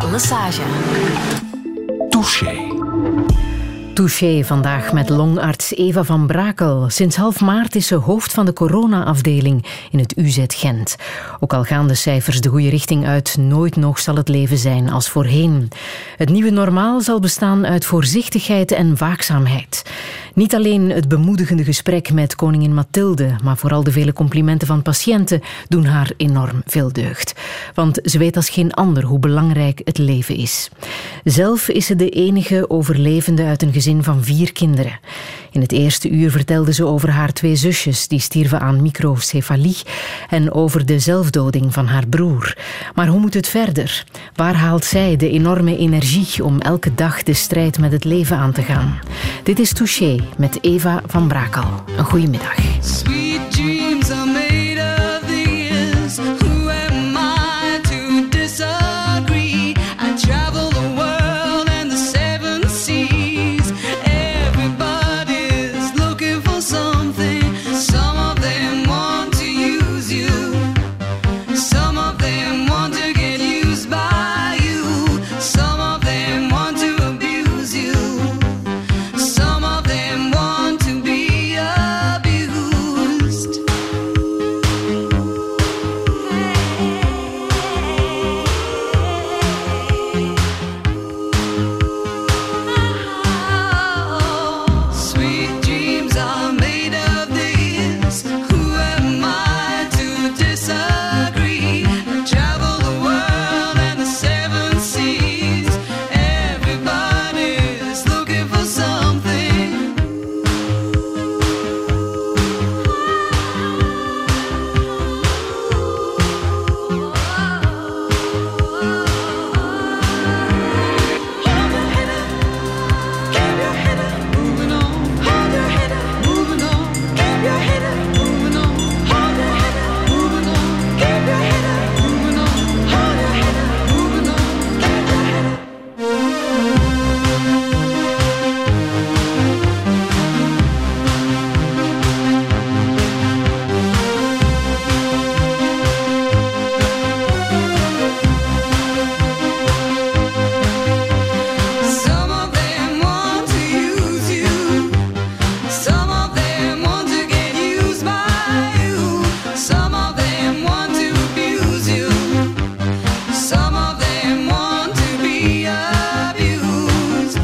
Lesage. Touché vandaag met longarts Eva van Brakel. Sinds half maart is ze hoofd van de corona-afdeling in het UZ Gent. Ook al gaan de cijfers de goede richting uit, nooit nog zal het leven zijn als voorheen. Het nieuwe normaal zal bestaan uit voorzichtigheid en waakzaamheid. Niet alleen het bemoedigende gesprek met koningin Mathilde, maar vooral de vele complimenten van patiënten doen haar enorm veel deugd. Want ze weet als geen ander hoe belangrijk het leven is. Zelf is ze de enige overlevende uit een gezin van 4 kinderen. In het eerste uur vertelde ze over haar 2 zusjes die stierven aan microcefalie en over de zelfdoding van haar broer. Maar hoe moet het verder? Waar haalt zij de enorme energie om elke dag de strijd met het leven aan te gaan? Dit is Touché met Eva van Brakel. Een goeie middag. Sweet dreams are made of these. Who am I to disagree? I travel the world and the 7 seas. Everybody's looking for something. Some of them want to use you. Some of them want to get used by you. Some of them want to abuse you. Some of them want to be abused. Sweet dreams are made of this. Who am I to disagree? I travel the world and the 7 seas. Everybody's looking for something. Keep your head up, moving on. Hold your head up, moving on. Keep your head up, moving on. Hold your head up, moving on. Keep your head up, moving on. Hold your head up, moving on. Keep your head up. Some of them want to use you. Some of them want to get used by you. Some of them want to abuse you. Some of them want to be abused.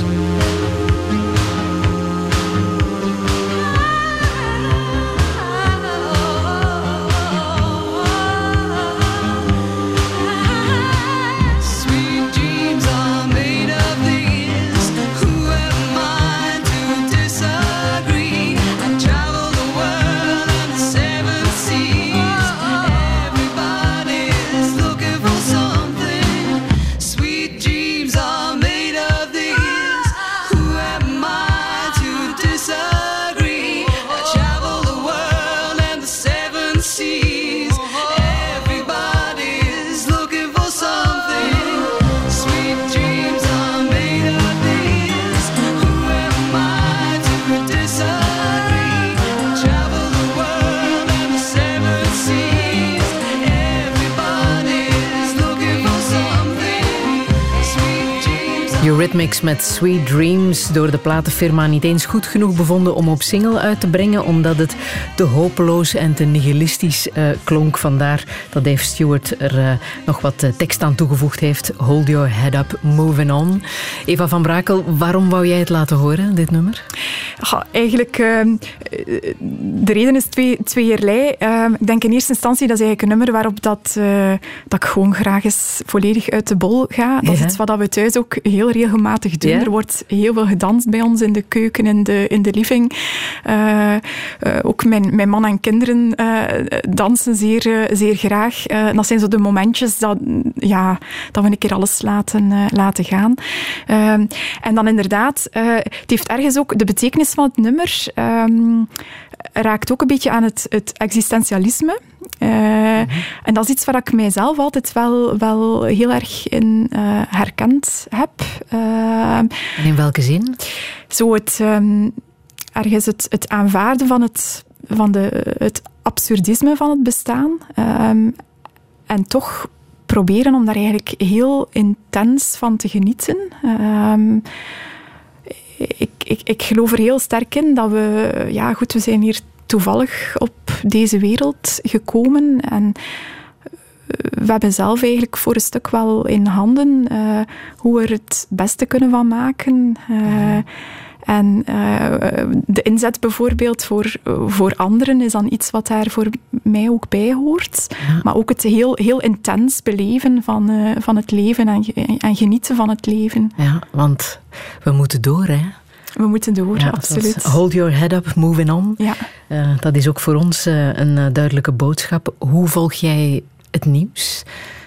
Sweet dreams are made of this. Who am I to disagree? I travel the world and the 7 seas. Everybody's looking for something. Sweet dreams are made of this. Who am I to disagree? I travel the world and the 7 seas. Everybody's looking for something. Sweet dreams are made of this. Who am I to disagree? I travel the world and the 7 seas. Everybody's looking for something. Sweet dreams. Eurythmics met Sweet Dreams, door de platenfirma niet eens goed genoeg bevonden om op single uit te brengen, omdat het te hopeloos en te nihilistisch klonk. Vandaar dat Dave Stewart er nog wat tekst aan toegevoegd heeft. Hold your head up, moving on. Eva van Brakel, waarom wou jij het laten horen, dit nummer? Eigenlijk, de reden is tweeërlei. Ik denk in eerste instantie, dat is eigenlijk een nummer waarop dat ik gewoon graag eens volledig uit de bol ga. Dat is iets wat we thuis ook heel regelmatig doen. Ja? Er wordt heel veel gedanst bij ons in de keuken, in de living. Ook mijn man en kinderen dansen zeer graag. Dat zijn zo de momentjes dat we een keer alles laten gaan. En dan inderdaad, het heeft ergens ook de betekenis van het nummer raakt ook een beetje aan het existentialisme. En dat is iets waar ik mijzelf altijd wel heel erg in herkend heb. En in welke zin? Zo ergens het aanvaarden van het absurdisme van het bestaan. En toch proberen om daar eigenlijk heel intens van te genieten. Ik geloof er heel sterk in dat we zijn hier toevallig op deze wereld gekomen en we hebben zelf eigenlijk voor een stuk wel in handen hoe we er het beste kunnen van maken. En de inzet bijvoorbeeld voor anderen is dan iets wat daar voor mij ook bij hoort. Ja. Maar ook het heel intens beleven van het leven en genieten van het leven. Ja, want we moeten door, hè? We moeten door, ja, absoluut. Hold your head up, moving on. Ja. Dat is ook voor ons een duidelijke boodschap. Hoe volg jij het nieuws?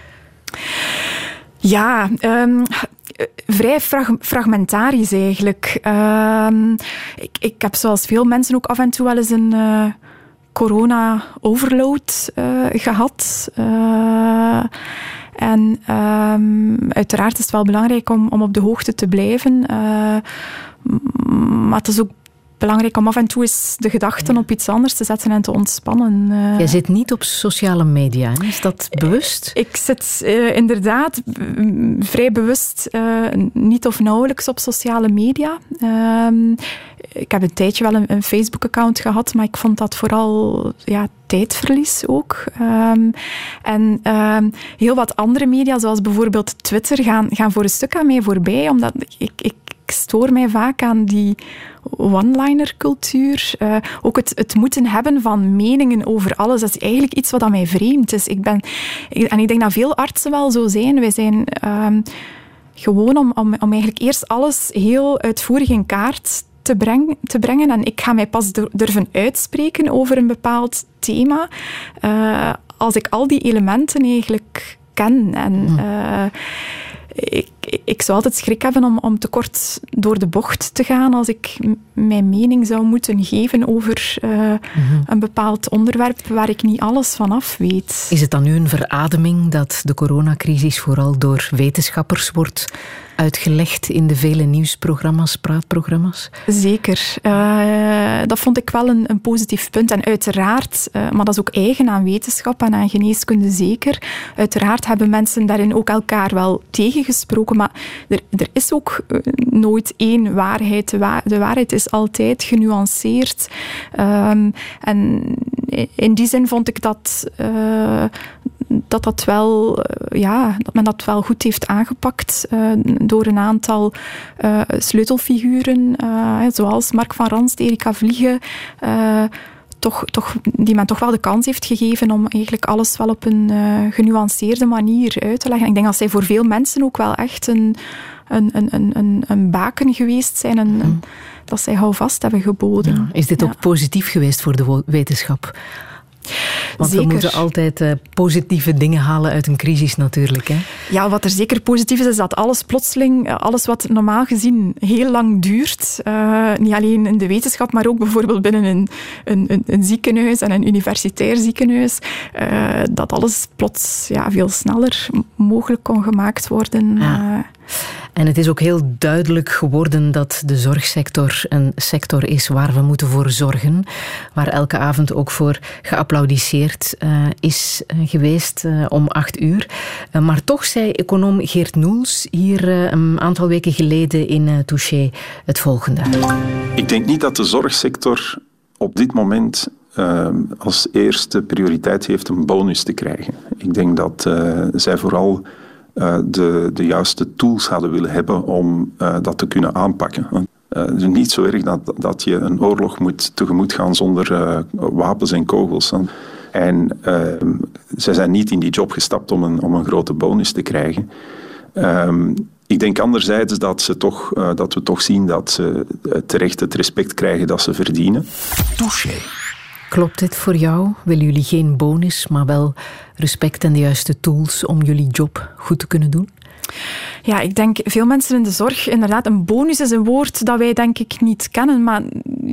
Ja, vrij fragmentarisch eigenlijk. Ik heb zoals veel mensen ook af en toe wel eens een corona-overload gehad. En uiteraard is het wel belangrijk om op de hoogte te blijven. Maar het is ook belangrijk om af en toe eens de gedachten op iets anders te zetten en te ontspannen. Jij zit niet op sociale media, hè? Is dat bewust? Ik zit inderdaad vrij bewust niet of nauwelijks op sociale media. Ik heb een tijdje wel een Facebook-account gehad, maar ik vond dat vooral tijdverlies ook. En heel wat andere media, zoals bijvoorbeeld Twitter, gaan voor een stuk aan mij voorbij, omdat ik stoor mij vaak aan die one-liner-cultuur. Ook het moeten hebben van meningen over alles, dat is eigenlijk iets wat aan mij vreemd is. En ik denk dat veel artsen wel zo zijn. Wij zijn gewoon om eigenlijk eerst alles heel uitvoerig in kaart te brengen. En ik ga mij pas durven uitspreken over een bepaald thema als ik al die elementen eigenlijk ken. En ik zou altijd schrik hebben om te kort door de bocht te gaan als ik mijn mening zou moeten geven over een bepaald onderwerp waar ik niet alles van af weet. Is het dan nu een verademing dat de coronacrisis vooral door wetenschappers wordt uitgelegd in de vele nieuwsprogramma's, praatprogramma's? Zeker. Dat vond ik wel een positief punt. En uiteraard, maar dat is ook eigen aan wetenschap en aan geneeskunde zeker, uiteraard hebben mensen daarin ook elkaar wel tegengesproken, maar er is ook nooit één waarheid. De waarheid is altijd genuanceerd. En in die zin vond ik dat men dat wel goed heeft aangepakt door een aantal sleutelfiguren, zoals Mark van Ranst, Erika Vliegen, die men toch wel de kans heeft gegeven om eigenlijk alles wel op een genuanceerde manier uit te leggen. Ik denk dat zij voor veel mensen ook wel echt een baken geweest zijn dat zij houvast hebben geboden. Ja, is dit ook positief geweest voor de wetenschap? Want zeker. We moeten altijd positieve dingen halen uit een crisis natuurlijk. Hè? Ja, wat er zeker positief is dat alles plotseling, alles wat normaal gezien heel lang duurt, niet alleen in de wetenschap, maar ook bijvoorbeeld binnen een ziekenhuis en een universitair ziekenhuis, dat alles plots veel sneller mogelijk kon gemaakt worden. Ja. En het is ook heel duidelijk geworden dat de zorgsector een sector is waar we moeten voor zorgen. Waar elke avond ook voor geapplaudisseerd is geweest om 8:00. Maar toch zei econoom Geert Noels hier een aantal weken geleden in Touché het volgende. Ik denk niet dat de zorgsector op dit moment als eerste prioriteit heeft een bonus te krijgen. Ik denk dat zij vooral de juiste tools hadden willen hebben om dat te kunnen aanpakken. Het is niet zo erg dat je een oorlog moet tegemoet gaan zonder wapens en kogels. En zij zijn niet in die job gestapt om een grote bonus te krijgen. Ik denk anderzijds dat we toch zien dat ze terecht het respect krijgen dat ze verdienen. Touché. Klopt dit voor jou? Willen jullie geen bonus, maar wel respect en de juiste tools om jullie job goed te kunnen doen? Ja, ik denk veel mensen in de zorg, inderdaad, een bonus is een woord dat wij denk ik niet kennen, maar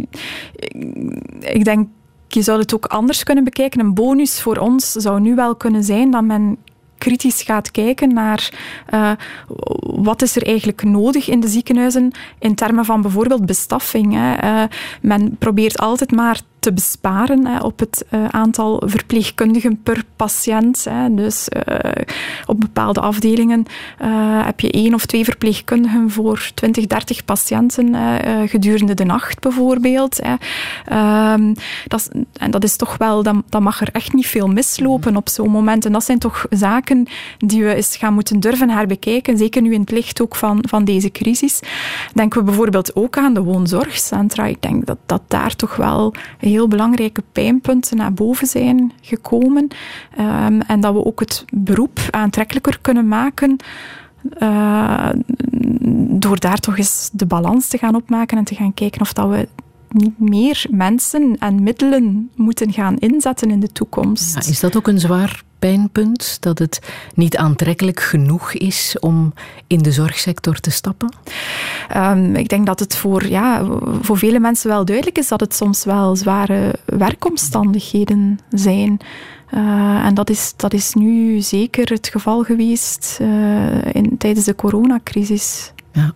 ik denk, je zou het ook anders kunnen bekijken. Een bonus voor ons zou nu wel kunnen zijn dat men kritisch gaat kijken naar wat is er eigenlijk nodig in de ziekenhuizen in termen van bijvoorbeeld bestaffing. Men probeert altijd maar te te besparen op het aantal verpleegkundigen per patiënt. Dus op bepaalde afdelingen heb je 1 of 2 verpleegkundigen voor 20, 30 patiënten gedurende de nacht bijvoorbeeld. Dat is toch wel, dat mag er echt niet veel mislopen op zo'n moment. En dat zijn toch zaken die we eens gaan moeten durven herbekijken, zeker nu in het licht ook van deze crisis. Denken we bijvoorbeeld ook aan de woonzorgcentra. Ik denk dat daar toch wel heel belangrijke pijnpunten naar boven zijn gekomen. En dat we ook het beroep aantrekkelijker kunnen maken door daar toch eens de balans te gaan opmaken en te gaan kijken of dat we niet meer mensen en middelen moeten gaan inzetten in de toekomst. Ja, is dat ook een zwaar pijnpunt, dat het niet aantrekkelijk genoeg is om in de zorgsector te stappen? Ik denk dat het voor vele mensen wel duidelijk is dat het soms wel zware werkomstandigheden zijn. En dat is nu zeker het geval geweest tijdens de coronacrisis. Ja.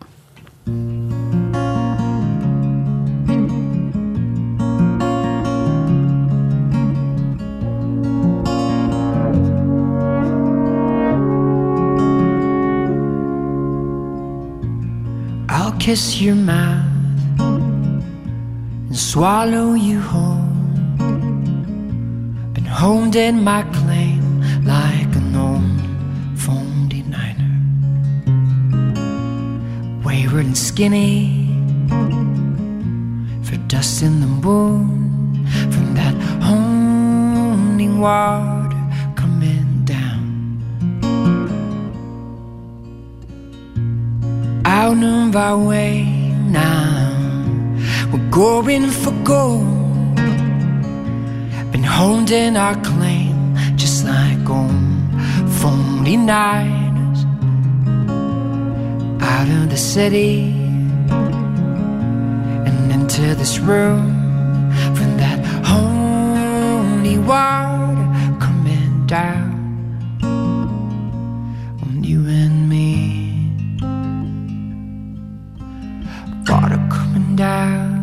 I'll kiss your mouth and swallow you whole. Been honed in my claim like an old phone denier. Wayward and skinny, for dust in the moon from that honing water coming down. Out of our way now, we're going for gold. Been honed in our claim, just like old phony niners. Out of the city and into this room from that holy water coming down on you and me. Water coming down.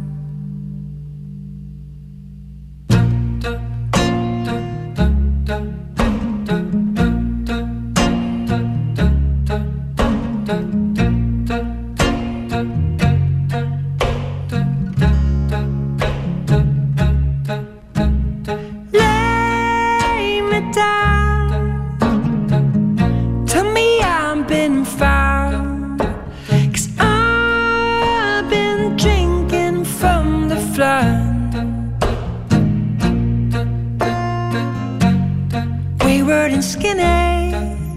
Lay me down. Tell me I've been found, 'cause I've been drinking from the flood. Wayward and skinny,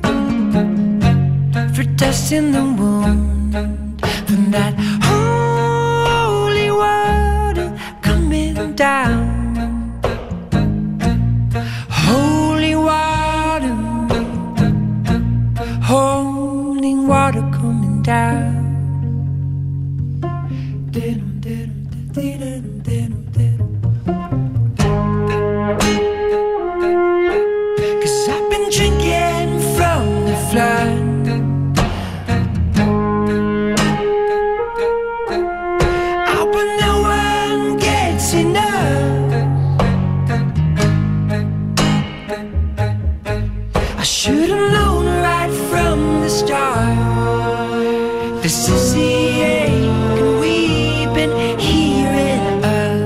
for dust in the wound from that holy water coming down. Holy water, holy water coming down. 'Cause I've been drinking from the flood. Oh, but no one gets enough. I should have known right from the start. This is the ache and we've been hearing of.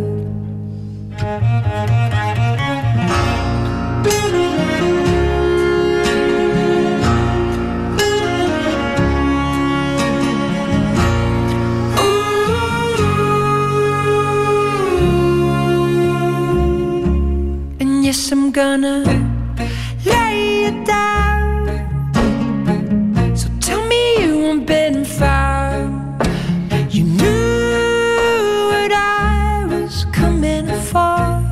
And yes, I'm gonna lay it down. So tell me you haven't been found. You knew what I was coming for.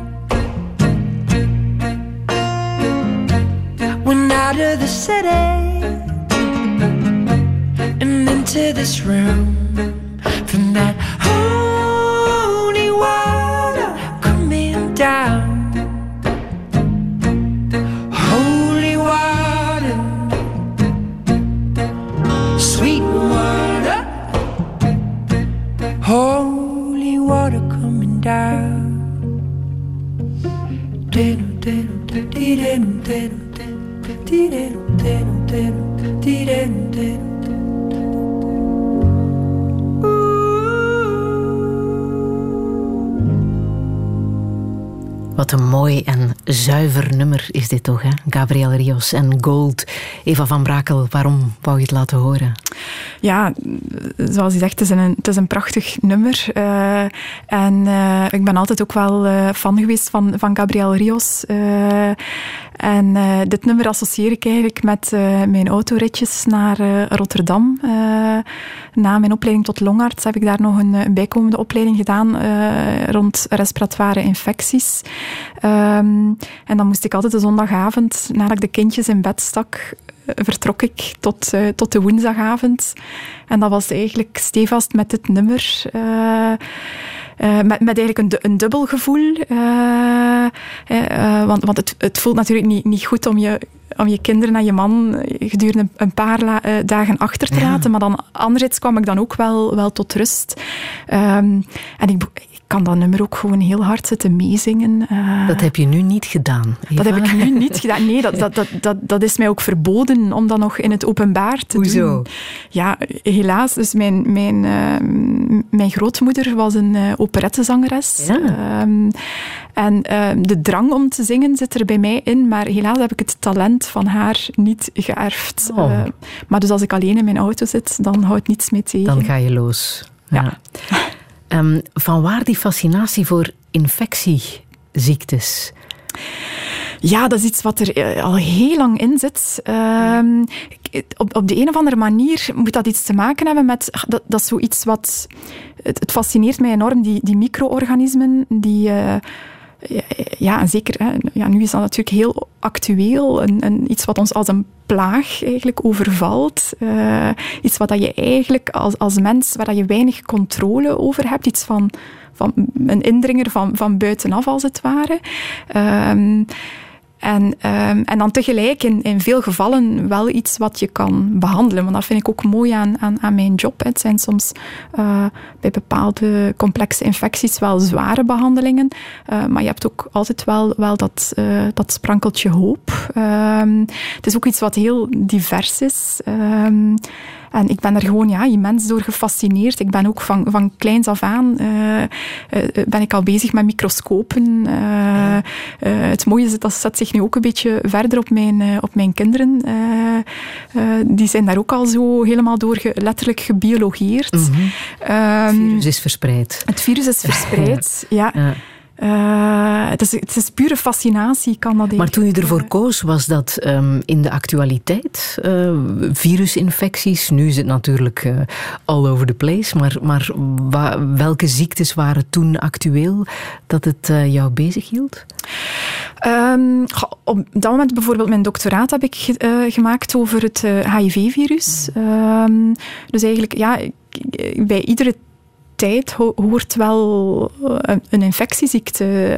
Went out of the city and into this room from that holy water coming down. Holy water, sweet water, holy water coming down. Wat een mooi en zuiver nummer is dit toch, hè? Gabriel Rios en Gold. Eva van Brakel, waarom wou je het laten horen? Ja, zoals je zegt, het is een prachtig nummer. Ik ben altijd ook wel fan geweest van Gabriel Rios. Dit nummer associeer ik eigenlijk met mijn autoritjes naar Rotterdam. Na mijn opleiding tot longarts heb ik daar nog een bijkomende opleiding gedaan rond respiratoire infecties. En dan moest ik altijd de zondagavond, nadat ik de kindjes in bed stak, vertrok ik tot de woensdagavond. En dat was eigenlijk stevast met dit nummer. Met eigenlijk een dubbel gevoel. Want het voelt natuurlijk niet goed om je kinderen en je man gedurende een paar dagen achter te laten. Maar dan anderzijds kwam ik dan ook wel tot rust. En ik kan dat nummer ook gewoon heel hard zitten meezingen. Dat heb je nu niet gedaan, Eva. Dat heb ik nu niet gedaan. Nee, dat is mij ook verboden om dat nog in het openbaar te doen. Hoezo? Ja, helaas. Dus mijn grootmoeder was een operettezangeres. Ja. De drang om te zingen zit er bij mij in, maar helaas heb ik het talent van haar niet geërfd. Oh. Maar dus als ik alleen in mijn auto zit, dan houdt niets mee tegen. Dan ga je los. Ja. Vanwaar die fascinatie voor infectieziektes? Ja, dat is iets wat er al heel lang in zit. Op de een of andere manier moet dat iets te maken hebben met... Dat is zoiets wat... Het fascineert mij enorm, die micro-organismen, die... en zeker, nu is dat natuurlijk heel actueel. Iets wat ons als een plaag eigenlijk overvalt. Iets wat je eigenlijk als mens, waar je weinig controle over hebt. Iets van een indringer van buitenaf, als het ware. En dan tegelijk in veel gevallen wel iets wat je kan behandelen. Want dat vind ik ook mooi aan mijn job. Het zijn soms bij bepaalde complexe infecties wel zware behandelingen. Maar je hebt ook altijd wel dat sprankeltje hoop. Het is ook iets wat heel divers is. En ik ben er gewoon immens door gefascineerd. Ik ben ook van kleins af aan ben ik al bezig met microscopen. Het mooie is, dat zet zich nu ook een beetje verder op mijn kinderen. Die zijn daar ook al zo helemaal door letterlijk gebiologeerd. Mm-hmm. Het virus is verspreid. Het virus is verspreid, ja. Het is pure fascinatie, kan dat. Maar toen je ervoor koos, was dat in de actualiteit? Virusinfecties, nu is het natuurlijk all over the place, maar welke ziektes waren toen actueel dat het jou bezig hield? Op dat moment bijvoorbeeld mijn doctoraat heb ik gemaakt over het HIV-virus. Dus eigenlijk, bij iedere tijd hoort wel een infectieziekte.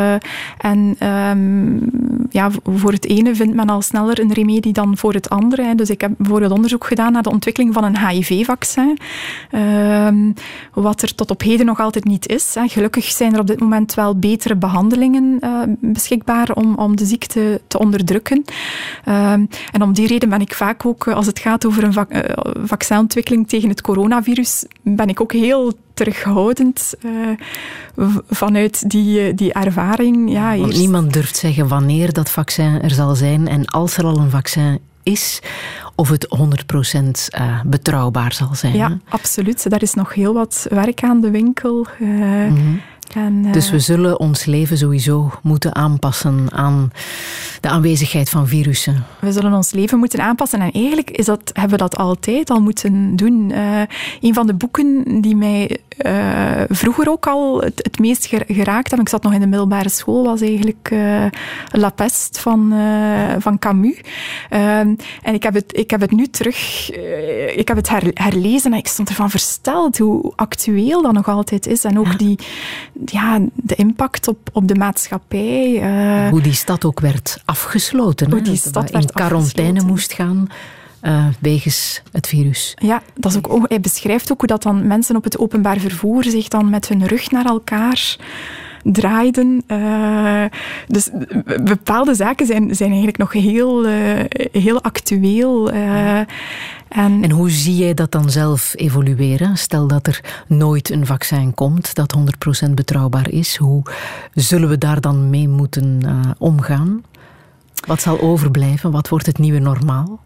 Voor het ene vindt men al sneller een remedie dan voor het andere. Dus ik heb bijvoorbeeld onderzoek gedaan naar de ontwikkeling van een HIV-vaccin. Wat er tot op heden nog altijd niet is. Gelukkig zijn er op dit moment wel betere behandelingen beschikbaar om de ziekte te onderdrukken. En om die reden ben ik vaak ook, als het gaat over een vaccinontwikkeling tegen het coronavirus, ben ik ook heel terughoudend vanuit die ervaring. Want niemand durft zeggen wanneer dat vaccin er zal zijn en als er al een vaccin is, of het 100% betrouwbaar zal zijn. Ja, hè? Absoluut. Daar is nog heel wat werk aan de winkel. Dus we zullen ons leven sowieso moeten aanpassen aan de aanwezigheid van virussen. We zullen ons leven moeten aanpassen. En eigenlijk hebben we dat altijd al moeten doen. Een van de boeken die mij vroeger ook al het meest geraakt hebben, ik zat nog in de middelbare school, was eigenlijk La Peste van Camus. En ik heb het nu terug... ik heb het herlezen en ik stond ervan versteld hoe actueel dat nog altijd is. En ook de impact op de maatschappij. Hoe die stad ook werd afgesloten. Hoe die stad werd in quarantaine moest gaan wegens het virus. Ja, dat is hij beschrijft ook hoe dat dan mensen op het openbaar vervoer zich dan met hun rug naar elkaar draaiden. Dus bepaalde zaken zijn eigenlijk nog heel actueel. En hoe zie jij dat dan zelf evolueren? Stel dat er nooit een vaccin komt dat 100% betrouwbaar is. Hoe zullen we daar dan mee moeten omgaan? Wat zal overblijven? Wat wordt het nieuwe normaal?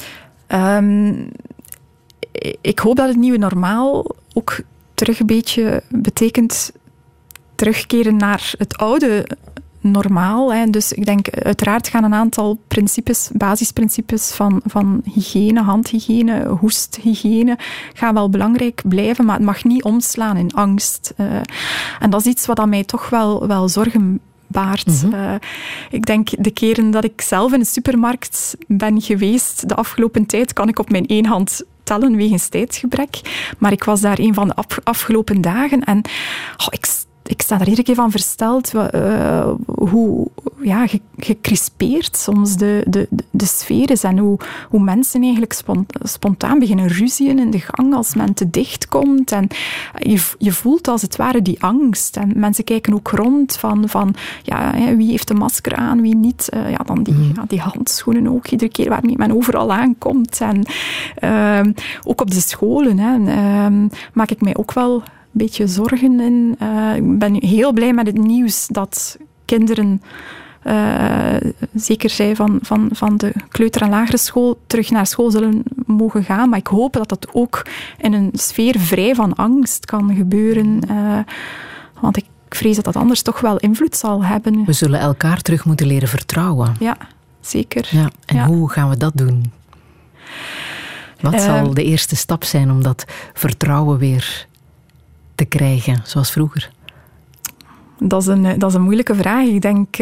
Ik hoop dat het nieuwe normaal ook terug een beetje betekent terugkeren naar het oude normaal. Hè. Dus ik denk, uiteraard gaan een aantal basisprincipes van hygiëne, handhygiëne, hoesthygiëne, gaan wel belangrijk blijven, maar het mag niet omslaan in angst. En dat is iets wat aan mij toch wel zorgen baart. Ik denk, de keren dat ik zelf in de supermarkt ben geweest, de afgelopen tijd, kan ik op mijn één hand tellen wegens tijdsgebrek. Maar ik was daar een van de afgelopen dagen en ik sta er iedere keer van versteld hoe gecrispeerd soms de sfeer is en hoe mensen eigenlijk spontaan beginnen ruzien in de gang als men te dicht komt. En je voelt als het ware die angst. En mensen kijken ook rond van wie heeft een masker aan, wie niet. Dan die handschoenen ook, iedere keer waarmee men overal aankomt. En ook op de scholen maak ik mij ook wel een beetje zorgen in. Ik ben heel blij met het nieuws dat kinderen, zeker zij van de kleuter- en lagere school, terug naar school zullen mogen gaan. Maar ik hoop dat dat ook in een sfeer vrij van angst kan gebeuren. Want ik vrees dat dat anders toch wel invloed zal hebben. We zullen elkaar terug moeten leren vertrouwen. Ja, zeker. Ja, en hoe gaan we dat doen? Wat zal de eerste stap zijn om dat vertrouwen weer te krijgen, zoals vroeger? Dat is een moeilijke vraag. Ik denk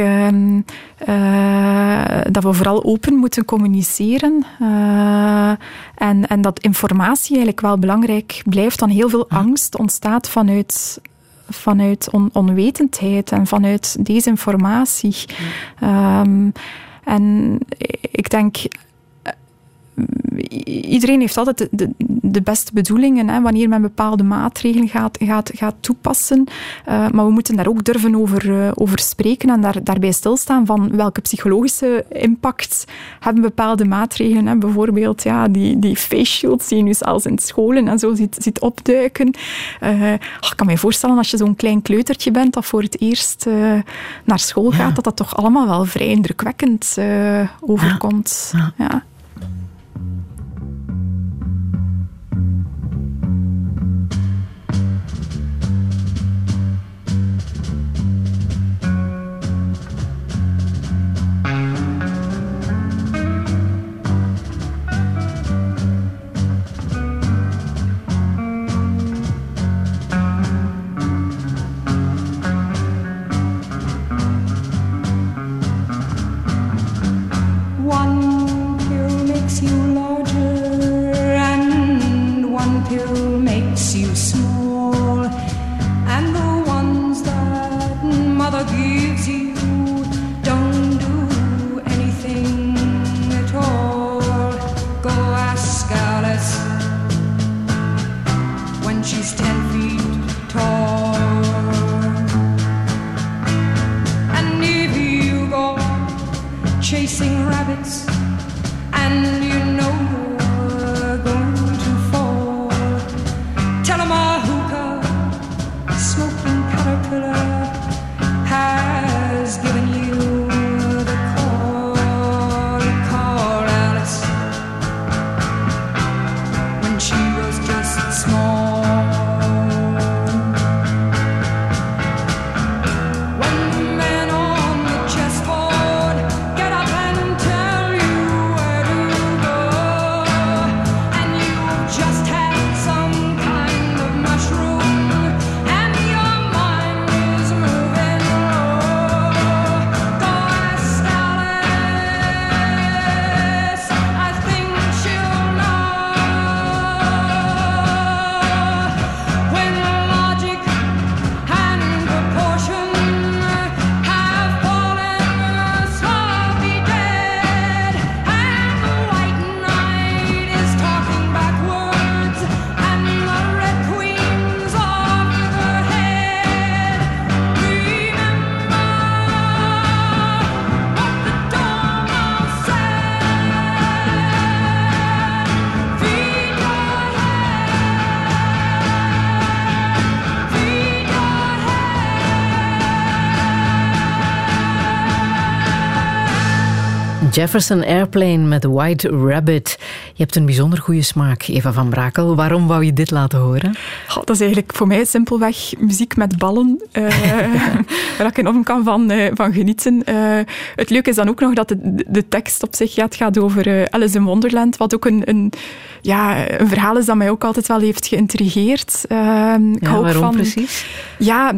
dat we vooral open moeten communiceren. En dat informatie eigenlijk wel belangrijk blijft. Dan heel veel angst ontstaat vanuit onwetendheid en vanuit desinformatie. En ik denk, iedereen heeft altijd de beste bedoelingen, hè, wanneer men bepaalde maatregelen gaat toepassen. Maar we moeten daar ook durven over spreken en daarbij stilstaan van welke psychologische impact hebben bepaalde maatregelen. Hè. Bijvoorbeeld die face shields die je nu zelfs in scholen en zo ziet opduiken. Ik kan me voorstellen, als je zo'n klein kleutertje bent dat voor het eerst naar school gaat, dat toch allemaal wel vrij indrukwekkend overkomt. Ja. One pill Jefferson Airplane met White Rabbit. Je hebt een bijzonder goede smaak, Eva van Brakel. Waarom wou je dit laten horen? Dat is eigenlijk voor mij simpelweg muziek met ballen, waar ik enorm kan van genieten. Het leuke is dan ook nog dat de tekst op zich het gaat over Alice in Wonderland, wat ook een verhaal is dat mij ook altijd wel heeft geïntrigeerd. Waarom precies? Ja,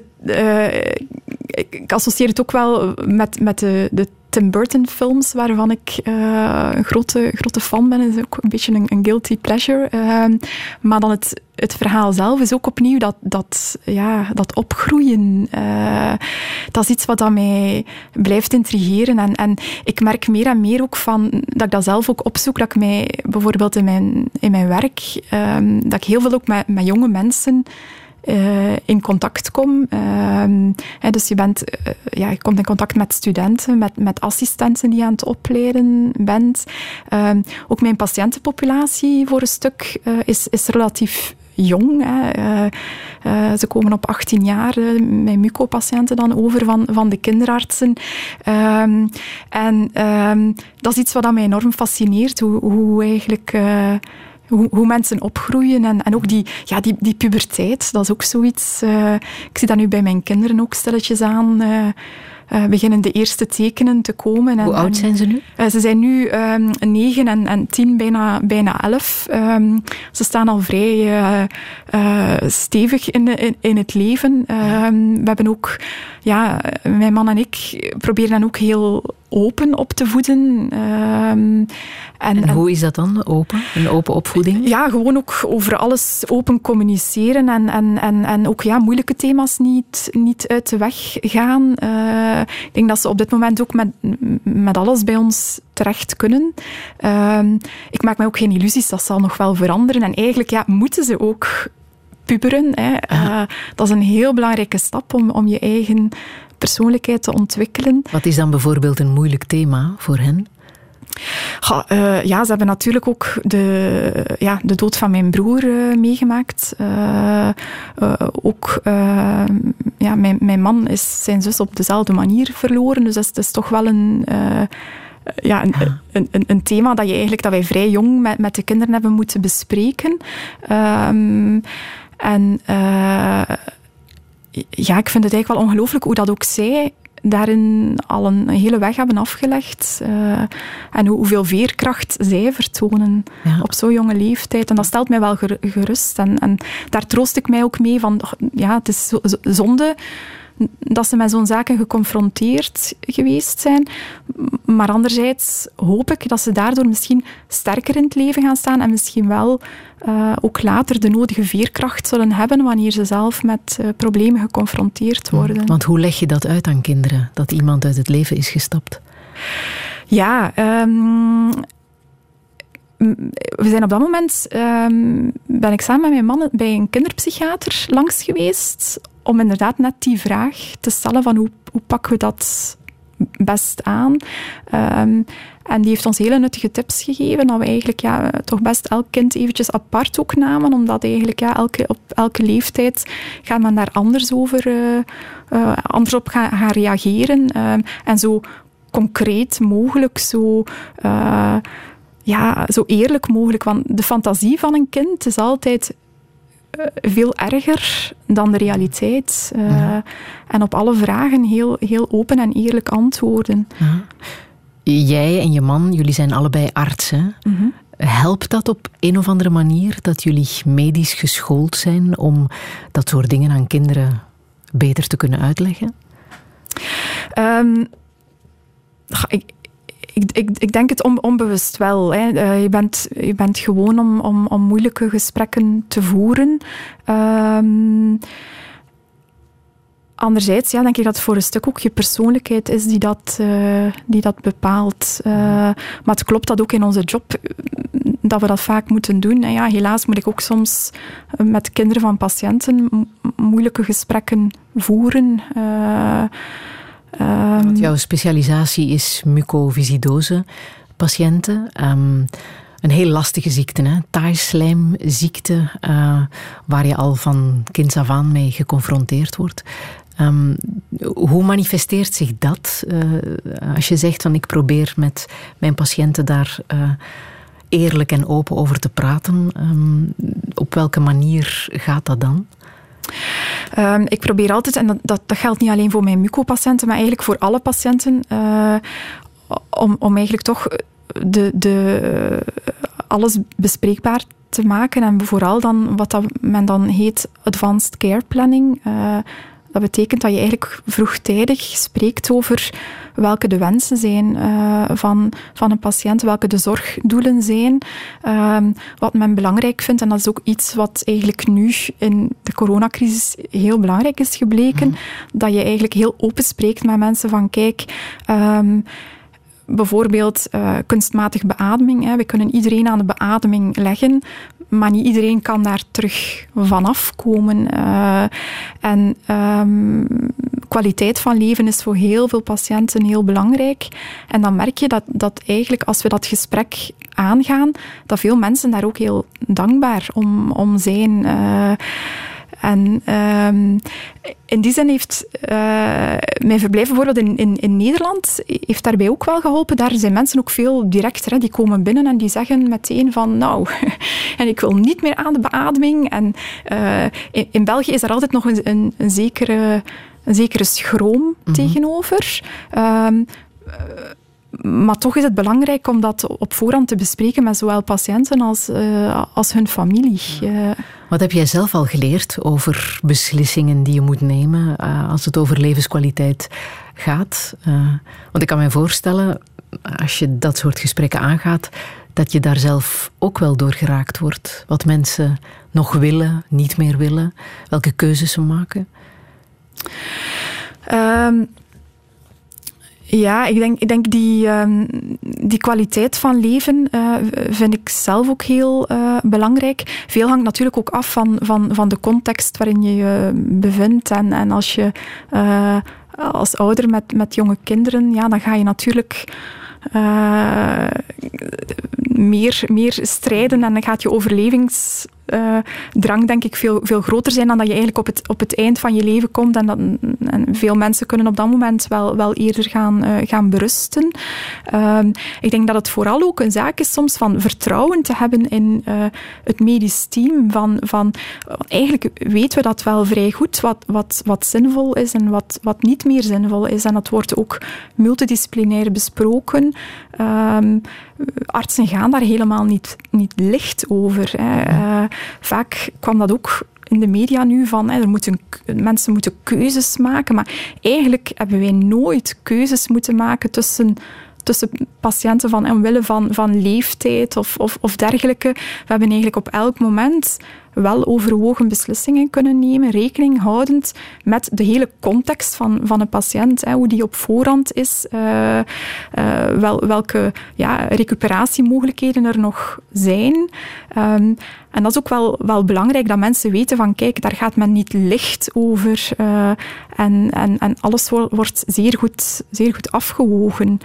ik associeer het ook wel met de Tim Burton films, waarvan ik een grote fan ben. Het is ook een beetje een guilty pleasure. Maar dan het verhaal zelf is ook opnieuw dat opgroeien. Dat is iets wat mij blijft intrigeren. En ik merk meer en meer ook dat ik dat zelf ook opzoek. Dat ik mij bijvoorbeeld in mijn werk, dat ik heel veel ook met jonge mensen in contact kom. Dus je komt in contact met studenten, met assistenten die je aan het opleiden bent. Ook mijn patiëntenpopulatie voor een stuk is relatief jong. Ze komen op 18 jaar, mijn muco-patiënten dan over van de kinderartsen. Dat is iets wat mij enorm fascineert, hoe eigenlijk... Hoe mensen opgroeien en ook die puberteit, dat is ook zoiets. Ik zie dat nu bij mijn kinderen ook stilletjes aan. Beginnen de eerste tekenen te komen. Hoe oud zijn ze nu? Ze zijn nu 9 en 10, bijna 11. Ze staan al vrij stevig in het leven. We hebben ook, mijn man en ik proberen hen ook heel open op te voeden. En hoe is dat dan, open? Een open opvoeding? Ja, gewoon ook over alles open communiceren en ook moeilijke thema's niet uit de weg gaan. Ik denk dat ze op dit moment ook met alles bij ons terecht kunnen. Ik maak me ook geen illusies, dat zal nog wel veranderen. En eigenlijk moeten ze ook puberen. Dat is een heel belangrijke stap om je eigen persoonlijkheid te ontwikkelen. Wat is dan bijvoorbeeld een moeilijk thema voor hen? Ze hebben natuurlijk ook de dood van mijn broer meegemaakt. Mijn man is zijn zus op dezelfde manier verloren. Dus het is toch wel een thema dat wij vrij jong met de kinderen hebben moeten bespreken. Ik vind het eigenlijk wel ongelooflijk hoe dat ook zij daarin al een hele weg hebben afgelegd. En hoeveel veerkracht zij vertonen op zo'n jonge leeftijd. En dat stelt mij wel gerust. En daar troost ik mij ook mee van, het is zonde dat ze met zo'n zaken geconfronteerd geweest zijn. Maar anderzijds hoop ik dat ze daardoor misschien sterker in het leven gaan staan en misschien wel ook later de nodige veerkracht zullen hebben wanneer ze zelf met problemen geconfronteerd worden. Want hoe leg je dat uit aan kinderen, dat iemand uit het leven is gestapt? We zijn op dat moment, ben ik samen met mijn man bij een kinderpsychiater langs geweest om inderdaad net die vraag te stellen van hoe pakken we dat best aan. En die heeft ons hele nuttige tips gegeven, dat we eigenlijk toch best elk kind eventjes apart ook namen, omdat eigenlijk op elke leeftijd gaat men daar anders op gaan reageren. En zo concreet mogelijk, zo eerlijk mogelijk. Want de fantasie van een kind is altijd veel erger dan de realiteit. En op alle vragen heel, heel open en eerlijk antwoorden. Ja. Jij en je man, jullie zijn allebei artsen. Mm-hmm. Helpt dat op een of andere manier dat jullie medisch geschoold zijn om dat soort dingen aan kinderen beter te kunnen uitleggen? Ik denk het onbewust wel. Hè. Je bent gewoon om moeilijke gesprekken te voeren. Anderzijds denk ik dat het voor een stuk ook je persoonlijkheid is die dat bepaalt. Maar het klopt dat ook in onze job dat we dat vaak moeten doen. En helaas moet ik ook soms met kinderen van patiënten moeilijke gesprekken voeren. Want jouw specialisatie is mucoviscidose patiënten. Een heel lastige ziekte, hè? Taaislijmziekte, waar je al van kinds af aan mee geconfronteerd wordt. Hoe manifesteert zich dat? Als je zegt van ik probeer met mijn patiënten daar eerlijk en open over te praten. Op welke manier gaat dat dan? Ik probeer altijd, en dat geldt niet alleen voor mijn mucopatiënten, maar eigenlijk voor alle patiënten, om eigenlijk toch alles bespreekbaar te maken. En vooral dan wat dat men dan heet advanced care planning. Dat betekent dat je eigenlijk vroegtijdig spreekt over welke de wensen zijn van een patiënt, welke de zorgdoelen zijn, wat men belangrijk vindt. En dat is ook iets wat eigenlijk nu in de coronacrisis heel belangrijk is gebleken. Dat je eigenlijk heel open spreekt met mensen van kijk, bijvoorbeeld kunstmatige beademing. We kunnen iedereen aan de beademing leggen, maar niet iedereen kan daar terug vanaf komen. En kwaliteit van leven is voor heel veel patiënten heel belangrijk. En dan merk je dat eigenlijk als we dat gesprek aangaan, dat veel mensen daar ook heel dankbaar om zijn. En in die zin heeft mijn verblijf bijvoorbeeld in Nederland heeft daarbij ook wel geholpen. Daar zijn mensen ook veel directer. Die komen binnen en die zeggen meteen van nou, en ik wil niet meer aan de beademing. En in België is er altijd nog een zekere schroom tegenover. Maar toch is het belangrijk om dat op voorhand te bespreken met zowel patiënten als hun familie. Wat heb jij zelf al geleerd over beslissingen die je moet nemen als het over levenskwaliteit gaat? Want ik kan me voorstellen, als je dat soort gesprekken aangaat, dat je daar zelf ook wel door geraakt wordt. Wat mensen nog willen, niet meer willen, welke keuzes ze maken. Ja, ik denk die kwaliteit van leven vind ik zelf ook heel belangrijk. Veel hangt natuurlijk ook af van de context waarin je je bevindt. En als je als ouder met jonge kinderen, ja, dan ga je natuurlijk meer strijden en dan gaat je overlevingsdrang denk ik veel groter zijn dan dat je eigenlijk op het eind van je leven komt en veel mensen kunnen op dat moment wel eerder gaan berusten. Ik denk dat het vooral ook een zaak is soms van vertrouwen te hebben in het medisch team. Van eigenlijk weten we dat wel vrij goed wat zinvol is en wat niet meer zinvol is. En dat wordt ook multidisciplinair besproken. Artsen gaan daar helemaal niet licht over. Vaak kwam dat ook in de media nu van mensen moeten keuzes maken, maar eigenlijk hebben wij nooit keuzes moeten maken tussen patiënten omwille van leeftijd of dergelijke. We hebben eigenlijk op elk moment wel overwogen beslissingen kunnen nemen, rekening houdend met de hele context van een patiënt, hoe die op voorhand is, welke recuperatiemogelijkheden er nog zijn. En dat is ook wel belangrijk dat mensen weten van kijk, daar gaat men niet licht over en alles wordt zeer goed afgewogen.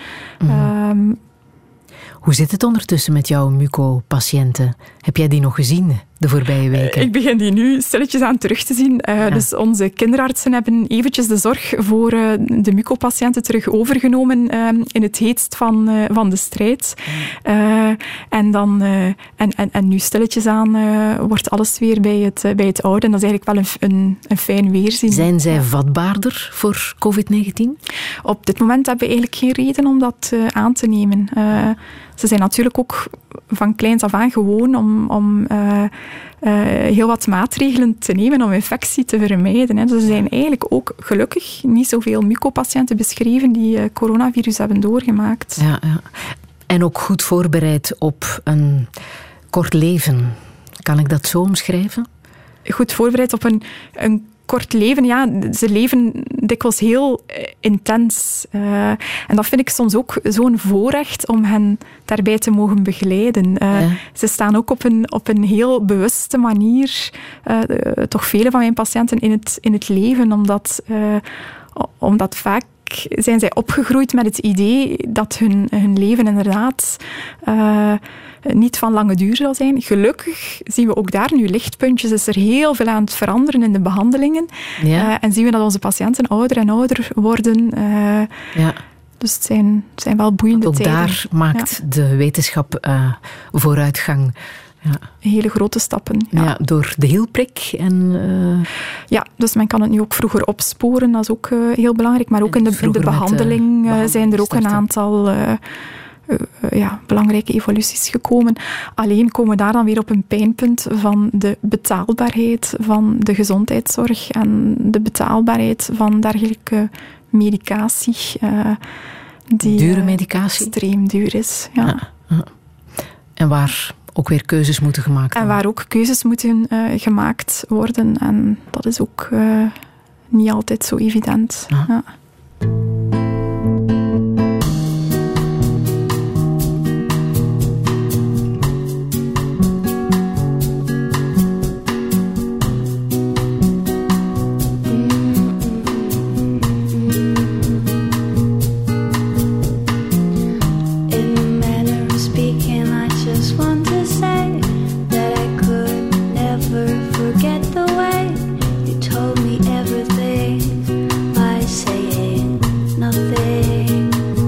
Hoe zit het ondertussen met jouw muco-patiënten? Heb jij die nog gezien de voorbije weken? Ik begin die nu stilletjes aan terug te zien. Dus onze kinderartsen hebben eventjes de zorg voor de muco-patiënten terug overgenomen in het heetst van de strijd. En nu stilletjes aan wordt alles weer bij het oude. En dat is eigenlijk wel een fijn weerzien. Zijn zij vatbaarder voor COVID-19? Op dit moment hebben we eigenlijk geen reden om dat aan te nemen. Ze zijn natuurlijk ook van kleins af aan gewoon om heel wat maatregelen te nemen om infectie te vermijden. Dus er zijn eigenlijk ook gelukkig niet zoveel mucopatiënten beschreven die coronavirus hebben doorgemaakt. Ja. En ook goed voorbereid op een kort leven. Kan ik dat zo omschrijven? Goed voorbereid op een kort leven, ja, ze leven dikwijls heel intens. En dat vind ik soms ook zo'n voorrecht om hen daarbij te mogen begeleiden. Ze staan ook op een heel bewuste manier, toch vele van mijn patiënten in het leven, omdat vaak zijn zij opgegroeid met het idee dat hun leven inderdaad niet van lange duur zal zijn. Gelukkig zien we ook daar nu lichtpuntjes. Is er heel veel aan het veranderen in de behandelingen. Ja. En zien we dat onze patiënten ouder en ouder worden. Ja. Dus het zijn wel boeiende Ook tijden. daar maakt de wetenschap vooruitgang. Ja. Hele grote stappen. Ja. Ja, door de hielprik. En, Ja, dus men kan het nu ook vroeger opsporen. Dat is ook heel belangrijk. Maar ook En in de vroeger met de behandeling zijn er ook een behandeling aantal belangrijke evoluties gekomen. Alleen komen we daar dan weer op een pijnpunt van de betaalbaarheid van de gezondheidszorg en de betaalbaarheid van dergelijke medicatie. Die Dure medicatie. extreem duur is. Ja. Ja. En waar ook weer keuzes moeten gemaakt En worden. waar ook keuzes moeten gemaakt worden. En dat is ook niet altijd zo evident. Ja. Ja. In a manner of speaking, I just want to say that I could never forget the way you told me everything by saying nothing.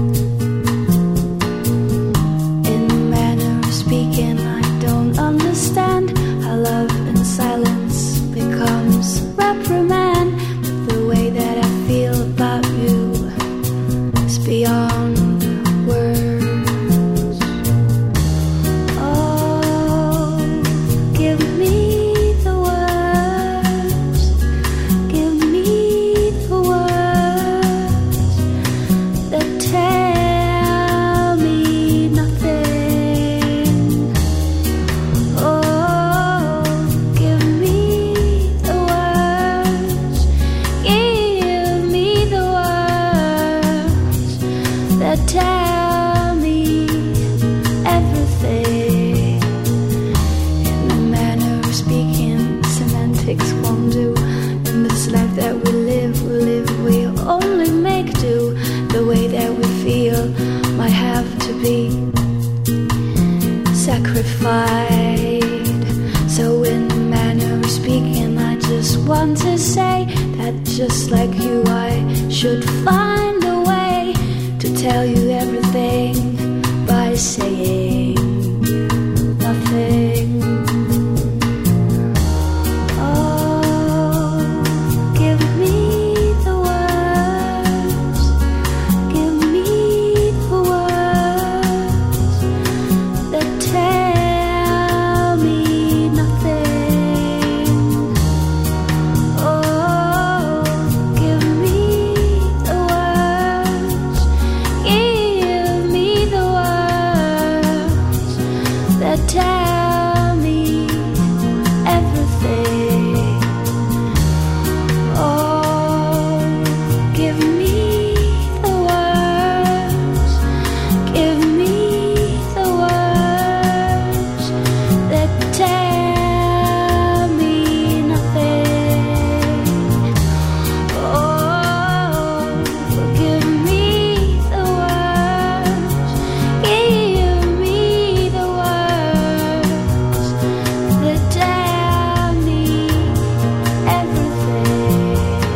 In a manner of speaking, I don't understand how love in silence becomes reprimand. But the way that I feel about you is beyond words. Oh, give me the words, give me the words that tell me nothing. Oh, give me the words, give me the words that tell me everything. In the manner of speaking, semantics won't do. In this life that we live, we only make do. The way that we feel might have to be sacrificed. So in the manner of speaking, I just want to say that just like you, I should find a way to tell you everything by saying nothing. Oh, give me the words, give me the words that tell me nothing. Oh, give me the words, give me the words that tell me everything. Oh, give me the words, give me the words that tell me nothing. Oh, give me the words, give me the words that tell me everything.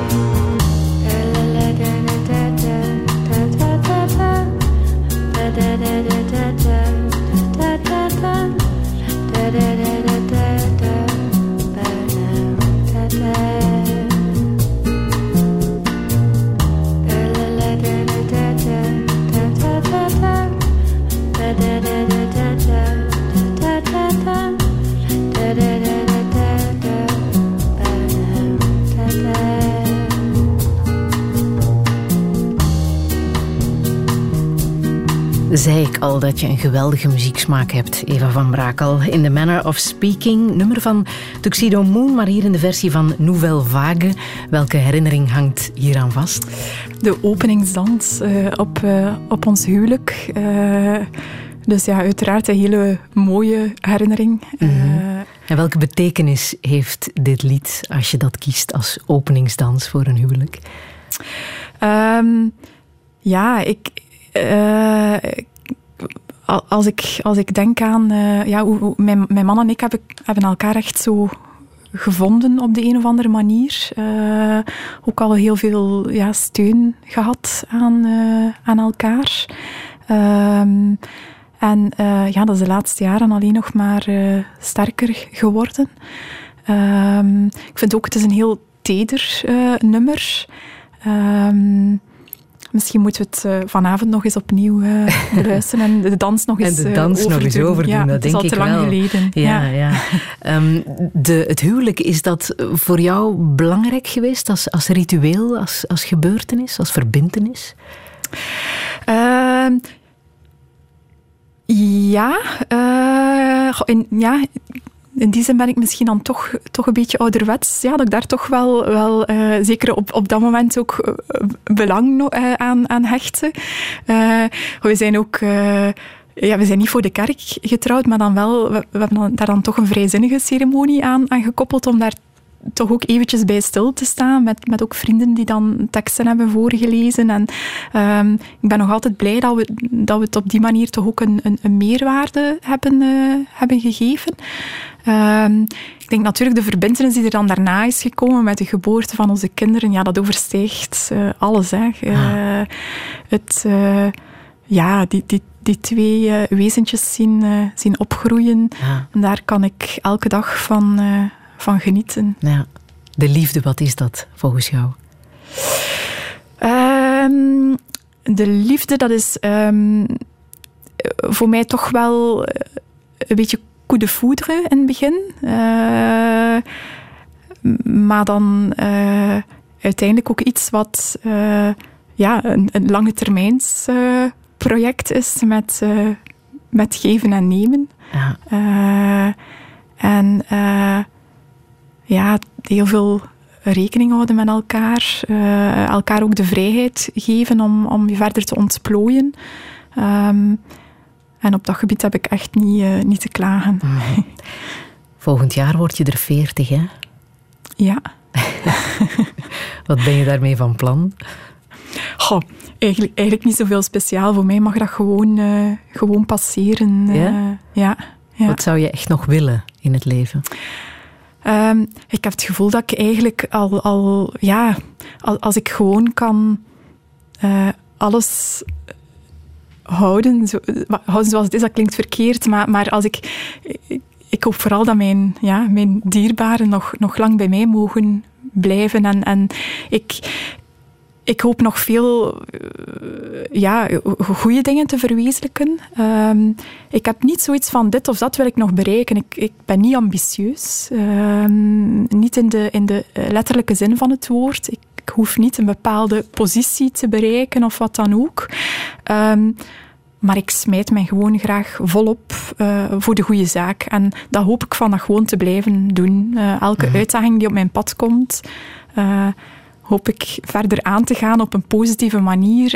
Zei ik al dat je een geweldige muzieksmaak hebt, Eva van Brakel. In The Manner of Speaking, nummer van Tuxedo Moon, maar hier in de versie van Nouvelle Vague. Welke herinnering hangt hieraan vast? De openingsdans op ons huwelijk. Dus ja, uiteraard een hele mooie herinnering. En welke betekenis heeft dit lied als je dat kiest als openingsdans voor een huwelijk? als ik denk aan hoe mijn man en ik hebben elkaar echt zo gevonden op de een of andere manier. Ook al heel veel steun gehad aan elkaar. Dat is de laatste jaren alleen nog maar sterker geworden. Ik vind ook, het is een heel teder nummer. Misschien moeten we het vanavond nog eens opnieuw beluisteren en de dans nog eens overdoen. En de dans nog eens overdoen, dat denk ik wel. Het is al te lang geleden. Ja. Het huwelijk, is dat voor jou belangrijk geweest als ritueel, als gebeurtenis, als verbintenis? In die zin ben ik misschien dan toch een beetje ouderwets. Ja, dat ik daar toch wel zeker op dat moment ook belang aan hechtte. We zijn ook... we zijn niet voor de kerk getrouwd, maar dan wel... We hebben daar dan toch een vrijzinnige ceremonie aan gekoppeld om daar toch ook eventjes bij stil te staan, met ook vrienden die dan teksten hebben voorgelezen. En ik ben nog altijd blij dat we het op die manier toch ook een meerwaarde hebben gegeven. Ik denk natuurlijk de verbintenis die er dan daarna is gekomen met de geboorte van onze kinderen, ja, dat overstijgt alles. Hè. Die twee wezentjes zien opgroeien. Ja. En daar kan ik elke dag van genieten. Ja. De liefde, wat is dat volgens jou? De liefde, dat is voor mij toch wel een beetje coup de foudre in het begin. Maar dan uiteindelijk ook iets wat een lange termijns project is met geven en nemen. Ja. Heel veel rekening houden met elkaar. Elkaar ook de vrijheid geven om je verder te ontplooien. En op dat gebied heb ik echt niet te klagen. Volgend jaar word je er 40, hè? Ja. Wat ben je daarmee van plan? Goh, eigenlijk niet zoveel speciaal. Voor mij mag dat gewoon passeren. Ja? Wat zou je echt nog willen in het leven? Ik heb het gevoel dat ik eigenlijk als ik gewoon kan alles houden zoals het is, dat klinkt verkeerd, maar als ik hoop vooral dat mijn dierbaren nog lang bij mij mogen blijven en ik hoop nog veel goede dingen te verwezenlijken. Ik heb niet zoiets van dit of dat wil ik nog bereiken. Ik ben niet ambitieus. Niet in de letterlijke zin van het woord. Ik hoef niet een bepaalde positie te bereiken of wat dan ook. Maar ik smijt mij gewoon graag volop voor de goede zaak. En dat hoop ik van dat gewoon te blijven doen. Elke uitdaging die op mijn pad komt... hoop ik verder aan te gaan op een positieve manier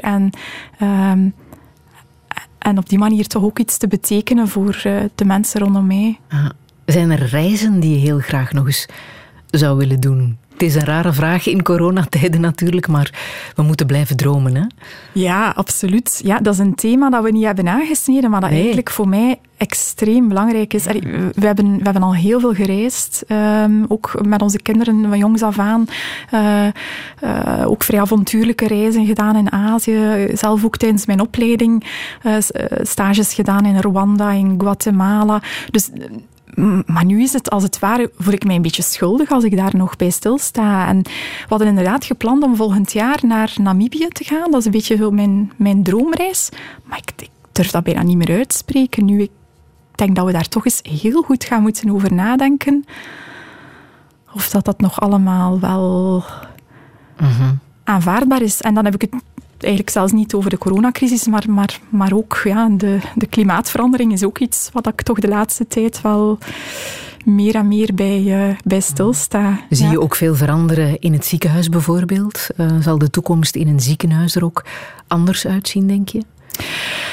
en op die manier toch ook iets te betekenen voor de mensen rondom mij. Zijn er reizen die je heel graag nog eens zou willen doen? Het is een rare vraag in coronatijden natuurlijk, maar we moeten blijven dromen, hè? Ja, absoluut. Ja, dat is een thema dat we niet hebben aangesneden, maar dat eigenlijk voor mij extreem belangrijk is. We hebben al heel veel gereisd, ook met onze kinderen van jongs af aan. Ook vrij avontuurlijke reizen gedaan in Azië. Zelf ook tijdens mijn opleiding stages gedaan in Rwanda, in Guatemala. Dus... Maar nu is het, als het ware, voel ik mij een beetje schuldig als ik daar nog bij stilsta. En we hadden inderdaad gepland om volgend jaar naar Namibië te gaan. Dat is een beetje zo mijn droomreis. Maar ik durf dat bijna niet meer uitspreken nu. Ik denk dat we daar toch eens heel goed gaan moeten over nadenken. Of dat nog allemaal wel aanvaardbaar is. En dan heb ik het eigenlijk zelfs niet over de coronacrisis, maar ook de klimaatverandering is ook iets wat ik toch de laatste tijd wel meer en meer bij stilsta. Zie je ook veel veranderen in het ziekenhuis bijvoorbeeld? Zal de toekomst in een ziekenhuis er ook anders uitzien, denk je?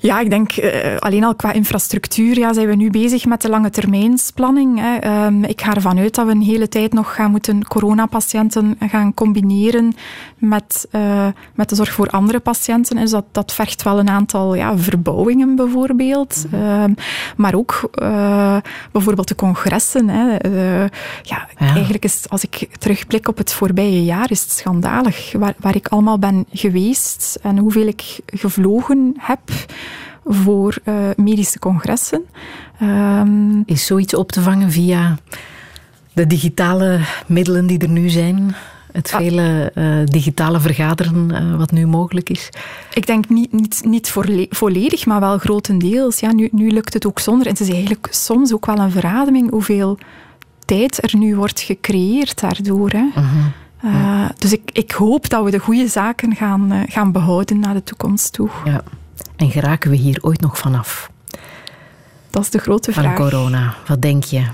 Ja, ik denk alleen al qua infrastructuur zijn we nu bezig met de lange termijnsplanning. Ik ga ervan uit dat we een hele tijd nog gaan moeten coronapatiënten gaan combineren met de zorg voor andere patiënten. Dus dat vergt wel een aantal verbouwingen bijvoorbeeld. Maar ook bijvoorbeeld de congressen. Eigenlijk is, als ik terugblik op het voorbije jaar, is het schandalig waar ik allemaal ben geweest en hoeveel ik gevlogen heb voor medische congressen. Is zoiets op te vangen via de middelen die er nu zijn? Het vele digitale vergaderen wat nu mogelijk is? Ik denk niet volledig, maar wel grotendeels. Ja, nu lukt het ook zonder. En het is eigenlijk soms ook wel een verademing hoeveel tijd er nu wordt gecreëerd daardoor. Hè. Dus ik hoop dat we de goede zaken gaan behouden naar de toekomst toe. Ja. En geraken we hier ooit nog vanaf? Dat is de grote vraag. Van corona, wat denk je?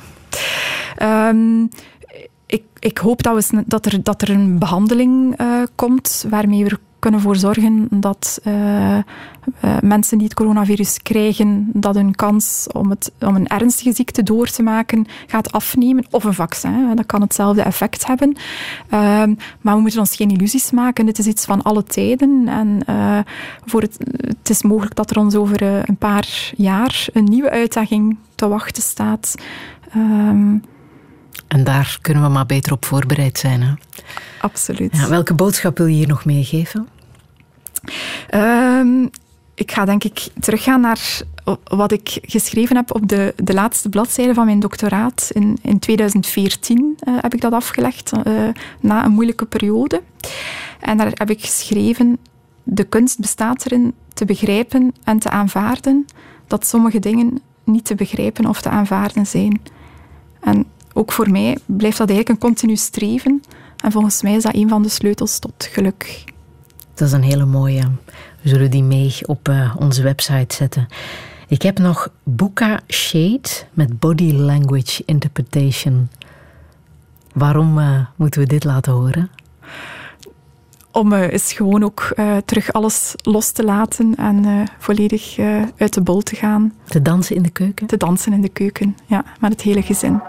Ik hoop dat er een behandeling komt waarmee we kunnen voor zorgen dat mensen die het coronavirus krijgen, dat hun kans om een ernstige ziekte door te maken gaat afnemen. Of een vaccin, dat kan hetzelfde effect hebben. Maar we moeten ons geen illusies maken. Dit is iets van alle tijden. En het is mogelijk dat er ons over een paar jaar een nieuwe uitdaging te wachten staat. En daar kunnen we maar beter op voorbereid zijn. Hè? Absoluut. Ja, welke boodschap wil je hier nog meegeven? Ik ga denk ik teruggaan naar wat ik geschreven heb op de laatste bladzijde van mijn doctoraat. In 2014 heb ik dat afgelegd, na een moeilijke periode. En daar heb ik geschreven: de kunst bestaat erin te begrijpen en te aanvaarden dat sommige dingen niet te begrijpen of te aanvaarden zijn. En ook voor mij blijft dat eigenlijk een continu streven. En volgens mij is dat een van de sleutels tot geluk. Dat is een hele mooie. We zullen die mee op onze website zetten. Ik heb nog Buka Shade met Body Language Interpretation. Waarom moeten we dit laten horen? Om eens gewoon ook terug alles los te laten en volledig uit de bol te gaan. Te dansen in de keuken? Te dansen in de keuken, ja, met het hele gezin.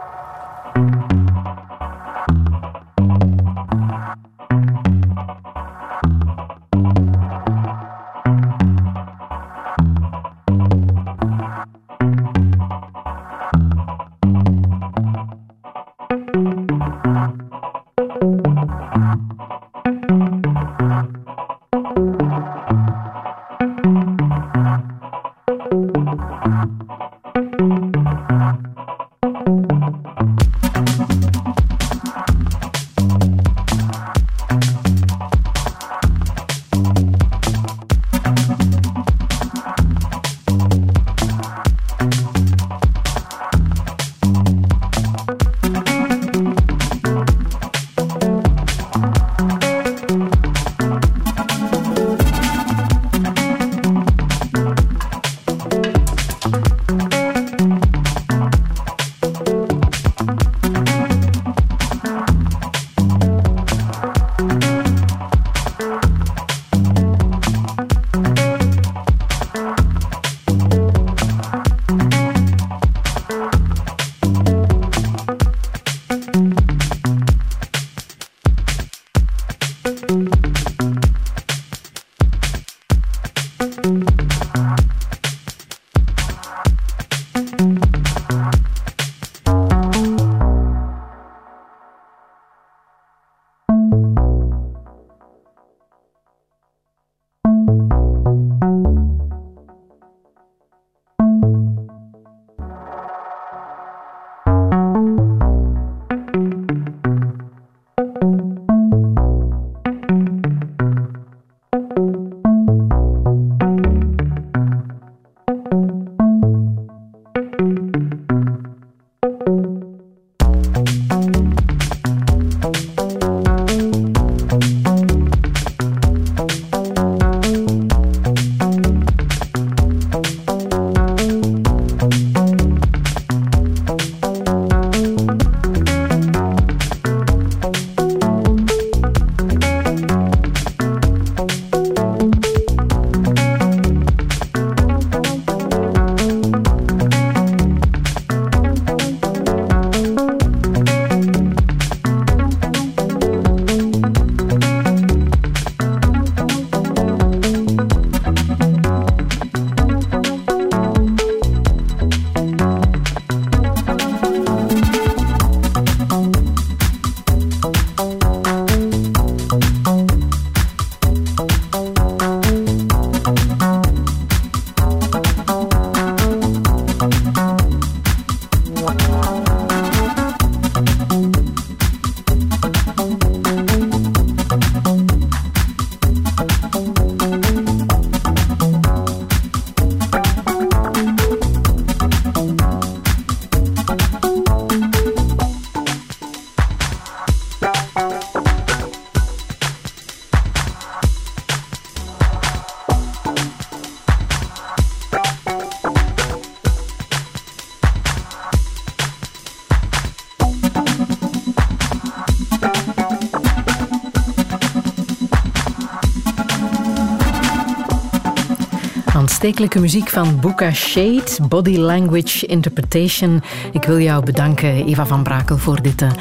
Aanstekelijke muziek van Buka Shade, Body Language Interpretation. Ik wil jou bedanken, Eva van Brakel, voor dit